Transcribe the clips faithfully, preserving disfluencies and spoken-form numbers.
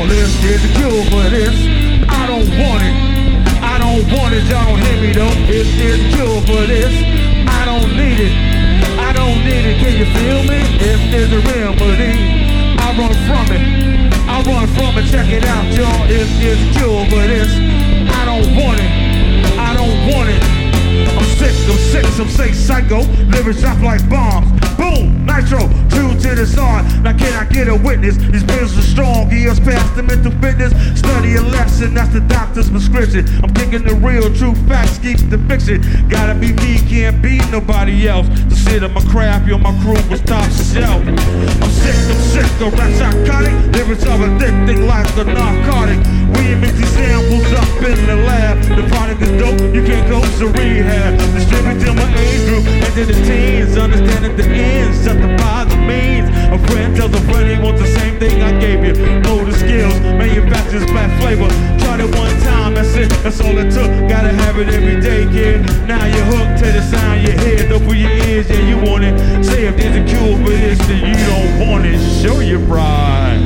y'all, if there's a cure for this, I don't want it. I don't want it, y'all don't hear me though. If there's a cure for this, I don't need it. I don't need it, can you feel me? If there's a remedy, I run from it. I run from it, check it out, y'all. If there's a cure for this, I don't want it. I don't want it. I'm sick, I'm sick, some say psycho. Lyrics drop like bombs. Boom, nitro, true to the song. Now can I get a witness? These pills are strong, years past the mental fitness. Study a lesson, that's the doctor's prescription. I'm thinking the real, true facts keeps the fiction. Gotta be me, can't be nobody else. To sit on my craft, yo, my crew was top shelf. I'm sick, I'm sick, the rap psychotic. Lyrics are addicting like a narcotic. We mix these samples up in the lab. The product is dope, you can't go to rehab. Distribute to my age group and to the teens. Understanding the ends, justify the means. A friend tells a friend he wants the same thing I gave you. Know the skills, manufacturer's flat flavor. Tried it one time, that's it, that's all it took. Gotta have it every day, kid. Now you're hooked to the sound you hear. Though for your ears, yeah, you want it. Say if there's a cure for this, then you don't want it. Show your pride.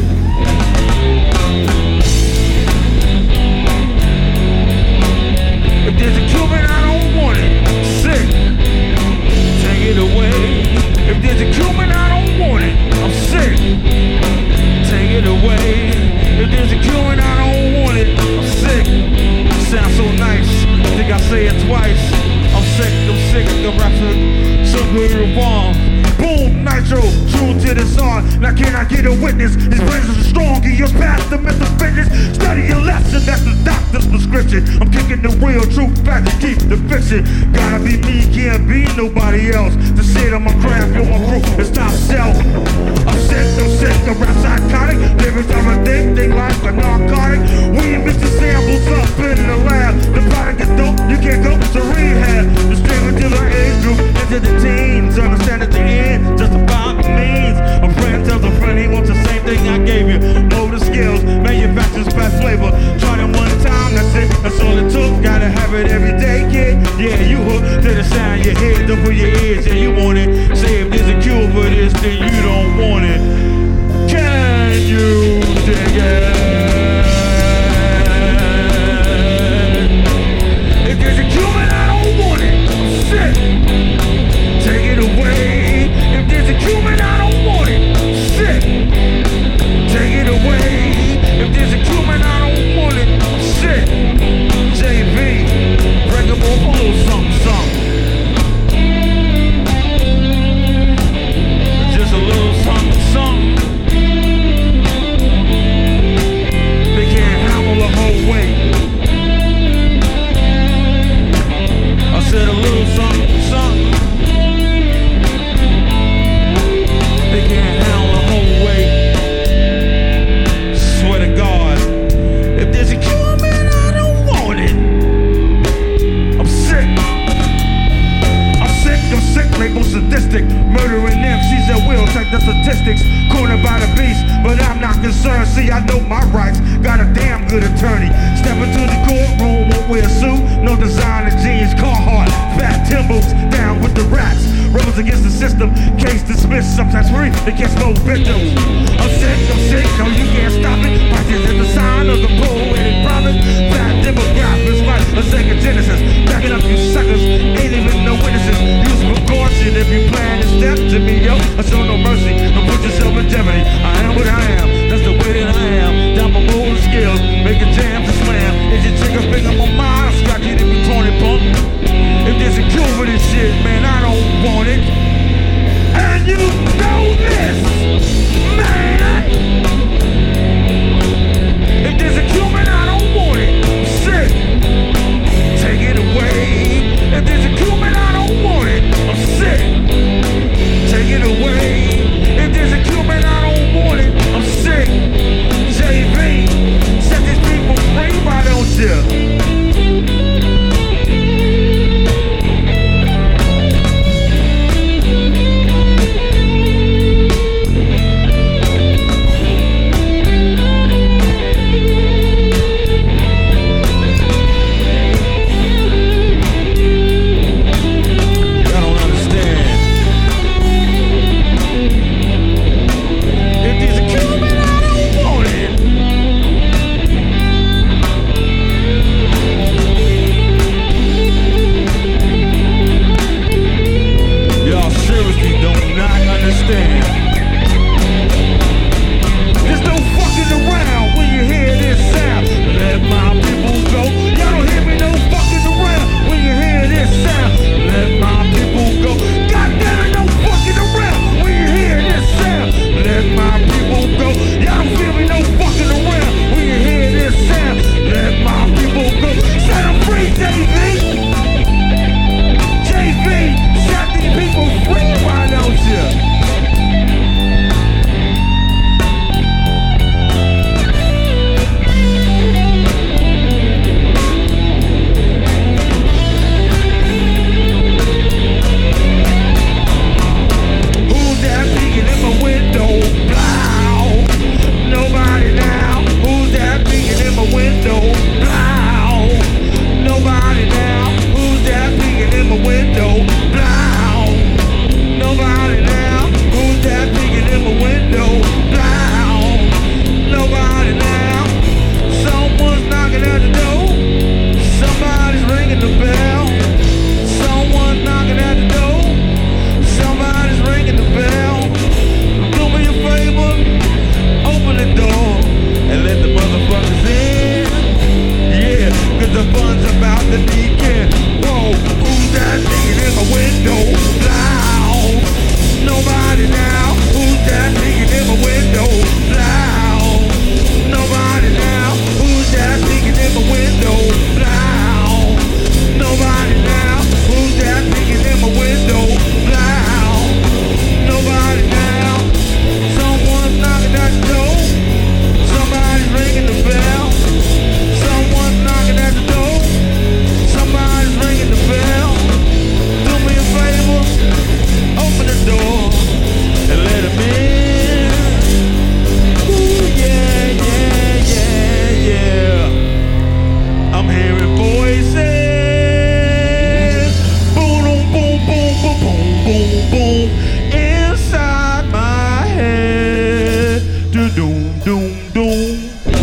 If there's a cure, man, I don't want it. Sick. Take it away. If there's a cure, man, I don't want it. I'm sick. Take it away. If there's a cure, man, I don't want it. I'm sick. Sounds so nice. Think I say it twice. I'm sick. I'm sick. I'm rapping so good and wrong. Boom, nitro, true to the song. Now can I get a witness? His brains are strong, he is past the mental fitness. Study your lesson, that's the doctor's prescription. I'm kicking the real, true facts, keep the fiction. Gotta be me, can't be nobody else. To sit on my craft, yo, my crew, it's top shelf. I'm sick, I'm sick, the rap psychotic. Lyrics are addicting like a narcotic. We mix the samples up in the lab. The product is dope, you can't go to rehab. Distribute to the age group, into the teens. Understand at the end, just about the means. A friend tells a friend he wants the same thing I gave you. Know the skills, manufacturer's best flavor. Tried it one time, that's it, that's all it took. Gotta have it every day, kid. Yeah, you hooked to the sound you hear. Don't put your ears, yeah, you want it. Say if there's a cure for this, then you don't want it. Can you dig it? If there's a cure, man, I don't want it. I'm sick. Take it away. If there's a cure, man, I don't want it. I'm sick. Take it away. If there's a cure, man, I don't want it. I'm sick. J V, break up a little something, something. Just a little something, something. They can't handle the whole weight. I said a little something, something. They can't handle the whole weight. Swear to God, if there's a cure, man, I don't want it. I'm sick. I'm sick, I'm sick, label sadistic. Murdering M Cs at will, check the statistics. Cornered by the beast, but I'm not concerned. See, I know my rights, got a damn good attorney. Step into the courtroom, won't wear a suit. No designer jeans, Carhartt, fat Timbos, down with the rats. Rebels against the system, case dismissed, sometimes free, they catch no victims. I'm sick, I'm sick, no you can't stop it. Practice is the sign of the poetic promise. Fat demographics like a Sega Genesis. Backing up you suckers, ain't even no witnesses. Use precaution if you plan to step to me, yo. I show no mercy, don't put yourself in jeopardy. I am what I am, that's the way that I am. Down my motor skills, making jams and slam. Is your trigger finger on my mind? I'll scratch it if you corny punk. If there's a cure for this shit, man, I don't want it. And you know this, man. If there's a cure, man, I don't want it. I'm sick. Take it away. If there's a cure, man, I don't want it. I'm sick. Take it away. If there's a cure, man, I don't I'm hearing voices. Boom, boom, boom, boom, boom, boom, boom. Inside my head. Do doom, doom, doom.